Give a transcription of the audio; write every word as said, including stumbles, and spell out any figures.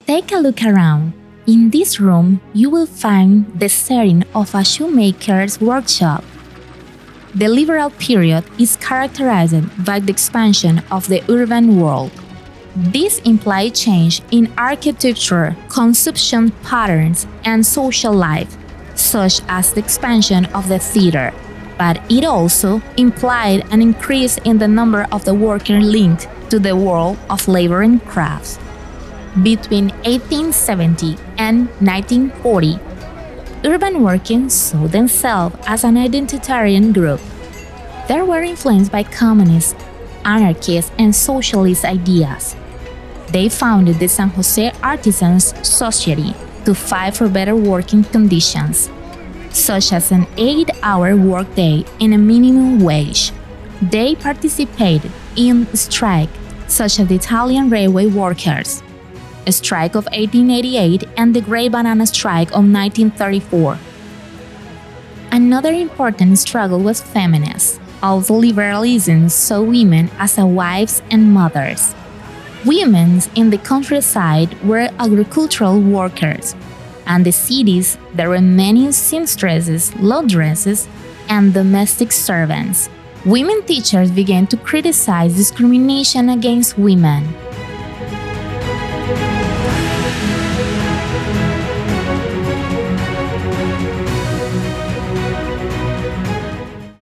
Take a look around. In this room, you will find the setting of a shoemaker's workshop. The liberal period is characterized by the expansion of the urban world. This implied change in architecture, consumption patterns, and social life, such as the expansion of the theater, but it also implied an increase in the number of the workers linked to the world of labor and crafts. Between eighteen seventy and nineteen forty, urban workers saw themselves as an identitarian group. They were influenced by communist, anarchist, and socialist ideas. They founded the San Jose Artisans Society to fight for better working conditions, such as an eight-hour workday and a minimum wage. They participated in strikes such as the Italian railway workers, a strike of eighteen eighty-eight, and the Great Banana Strike of nineteen thirty-four. Another important struggle was feminist. Although liberalism saw women as wives and mothers, women in the countryside were agricultural workers, and the cities there were many seamstresses, laundresses, and domestic servants. Women teachers began to criticize discrimination against women.